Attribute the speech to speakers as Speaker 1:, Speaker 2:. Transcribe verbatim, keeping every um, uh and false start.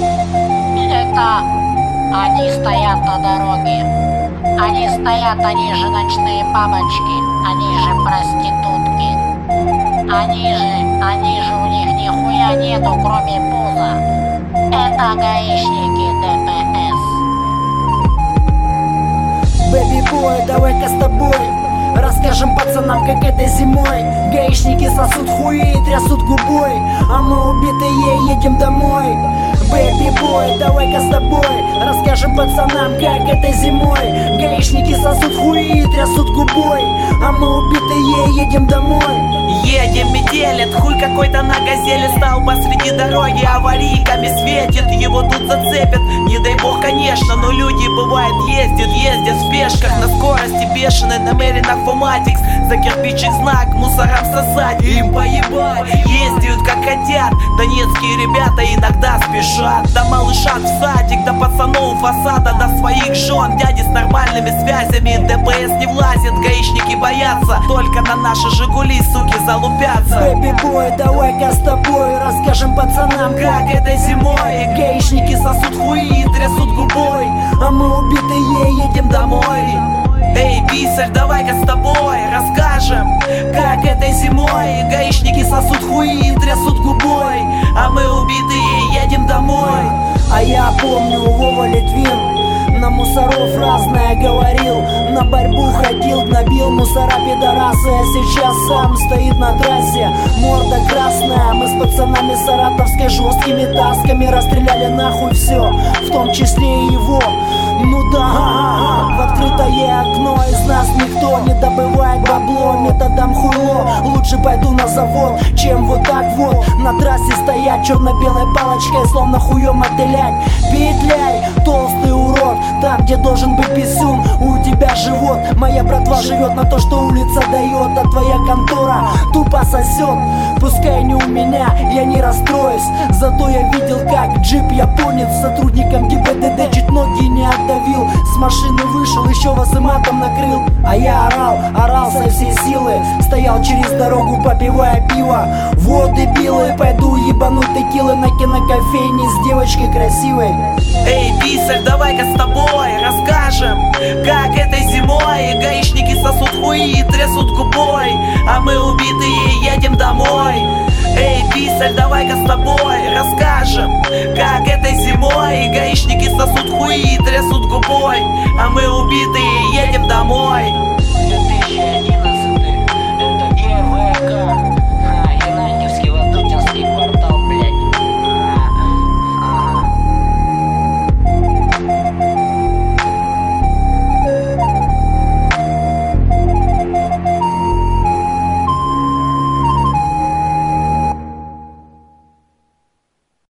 Speaker 1: Это они стоят на дороге. Они стоят, они же ночные бабочки, они же проститутки. Они же, они же, у них нихуя нету, кроме пуза. Это гаишники ДПС.
Speaker 2: Бэби-бой, давай-ка с тобой расскажем пацанам, как это зимой. Гаишники сосут хуи и трясут губой, а мы убитые едем домой. Бэби-бой, давай-ка с тобой расскажем пацанам, как это зимой. Гаишники сосут хуи и трясут губой, а мы убитые едем домой.
Speaker 3: Едем, метелит, хуй какой-то на газели стал посреди дороги, аварийками светит, его тут зацепят. Не дай бог, конечно, но люди, бывает, ездят, ездят в пешках на скорости бешеной, намеренно фоматикс, за кирпичик знак, мусорам сосать, им поебать. Ездят как хотят, донецкие ребята иногда спешат. До малышат в садик, до пацанов у фасада, до своих жен, дяди с нормальными связями. ДПС не влазит, гаишники боятся, только на наши Жигули, суки, залупятся.
Speaker 2: Бэби-бой, давай-ка с тобой расскажем пацанам,
Speaker 3: как это зимой.
Speaker 2: Гаишники сосут хуи и трясут губой, а мы убитые едем домой.
Speaker 3: Эй, писарь, давай-ка с тобой расскажем, как это зимой. Гаишники сосут хуи и трясут губой, а мы убитые едем домой.
Speaker 2: А я помню, Вова Литвин на мусоров разное говорил, на борьбу ходил, гнобил мусора пидорасы. А сейчас сам стоит на трассе, морда красная. Мы с пацанами саратовской жесткими тасками расстреляли нахуй все, в том числе и его. Ну да, в открытое окно из нас никто не добывает бабло методом хуйло. Лучше пойду на завод, чем вот так вот на трассе стоять черно-белой палочкой, словно хуем отделять. Петляй, толстый урод, там, где должен быть писюн, у тебя живот. Моя братва живет на то, что улица дает, а твоя контора тупо сосет. Пускай не у меня, я не расстроюсь, зато я видел, как джип японец сотрудникам ГИБДД чуть ноги не отдавил. С машины вышел, еще вас и матом накрыл. А я орал, орал со всей силы, стоял через дорогу, попивая пиво. Вот дебилы, пойду ебануть текилы на кинокофейне с девочкой красивой.
Speaker 3: Эй, писарь, давай-ка с тобой расскажем, как этой зимой. Гаишники сосут хуи и трясут губой, а мы убитые едем домой. Эй, писарь, давай-ка с тобой расскажем, как этой зимой. Гаишники сосут хуи и трясут губой, а мы убитые едем домой.